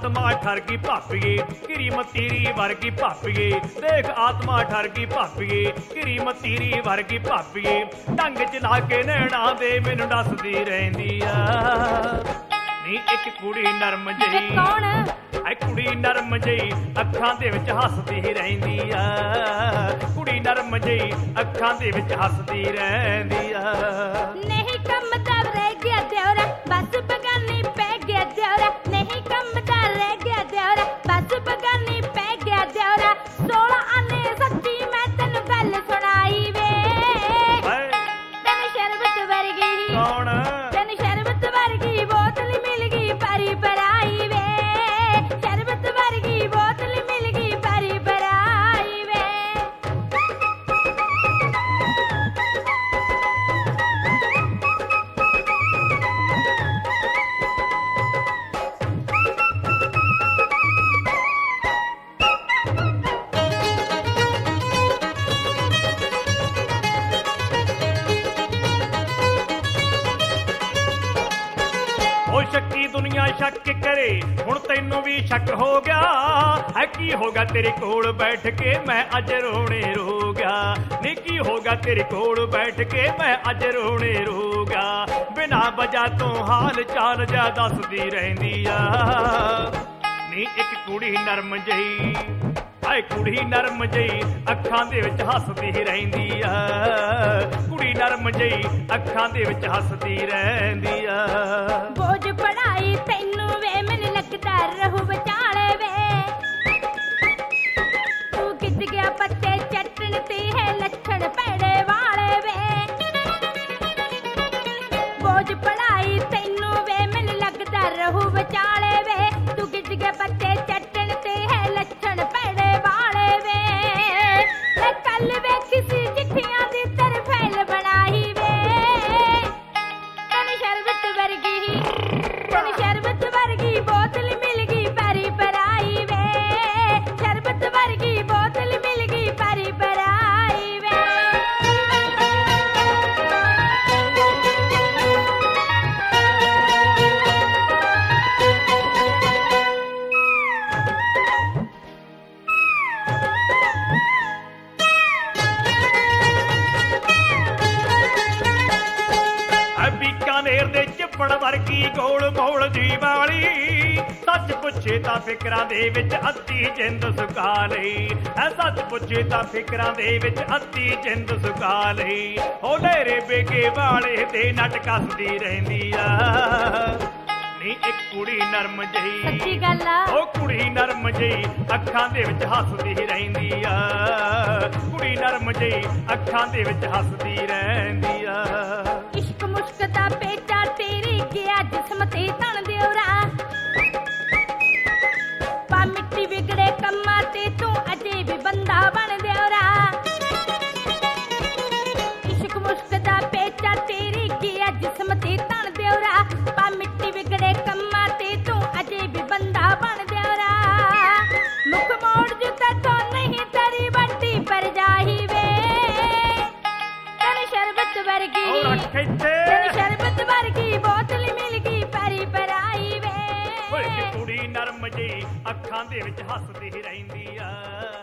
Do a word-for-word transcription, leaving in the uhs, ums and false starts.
आत्मा ठर गई भापीए घिरी मतीरी वर्गी भापीए देख आत्मा ठर गई भापीए घिरी मतीरी वर्गी भापीए ढंग च ला के नैणा दे मैनू दसदी रहिंदी आ नी एक कुड़ी नरम जही कौन ऐ कुड़ी नरम जही अखां दे विच हसदी रहिंदी आ कुड़ी नरम जही अखां दे विच हसदी रहिंदी आ नहीं कमदा रह गया देवरा बस बगानी पै गया देवरा नहीं कमदा रह गया देवरा बस बगानी पै गया देवरा सोलह आने सच्ची मैं तेन गल सुनाई वे तेन शरबत वर्गी कौन तेन शरबत वर्गी बोतल मिल गई परी पराई वे शरबत वर्गी बोतल मिल गई परी पराई वे ओ शक्की दुनिया शक करे हुण तैनू भी शक हो गया है की होगा तेरे कोल बैठ के मैं अज रोने रो गया नी की होगा तेरे कोल बैठ के मैं अज रोने रो गया बिना वजह तो हाल चाल जा दसदी रहिंदी आ नी एक कुड़ी नरम जही आए कुड़ी नरम जही अखां दे विच हसदी रहिंदी आ कुड़ी नरम जही अखां दे विच हसदी रहिंदी आ बोझ पढ़ाई तैनू वे मैनू लगदा रहू विचाले वे तू कित गया पत्ते चटन ते है लक्षण पैड़े वाले वे बोझ पढ़ाई तैनू वे मैनू लगदा रहू विचाले वे तू कित गया पत्ते चटन ते है लक्षण पैड़े वाले वे मैं कल वे किसी चिट्ठियां दी तरफैल बनाई वे तन शरबत वर्गी तन शरबत वर्गी बोतल मिल गई परी पराई वे शरबत वर्गी बोतल मिल गई परी पराई वे बीकानेर दे चिपड़ वर्गी गोल मोल दी वाली सच पुछे तां फिकरां दे विच अद्धी जिंद सुका लई ऐ सच पुछे तां फिकरां दे विच अद्धी जिंद सुका लई ओ लेरे बेगे वाले दे नट कसदी रहिंदी आ नी एक कुड़ी नरम जही सच्ची गल आ ओ कुड़ी नरम जही अखां दे विच हसदी रहिंदी आ कुड़ी नरम जही अखां दे विच हसदी रहिंदी आ इश्क मुश्क दा पेचा तेरी गया जिस्म ते तन देवरा पा मिट्टी बिगड़े कम्मा ते तू अजे भी बंदा बन देवरा इश्क मुश्क दा पेचा तेरी गया जिस्म ते तन देवरा पा मिट्टी बिगड़े कम्मा ते तू अजे भी बंदा बन देवरा मुख मोड़ जुता तो नहीं तेरी बट्टी पर जाही वे तन शरबत वर्गी तन शरबत वर्गी बोतल मिल गई परी पराई वे कुड़ी नरम जी अखां दे विच हसदी रहिंदी आ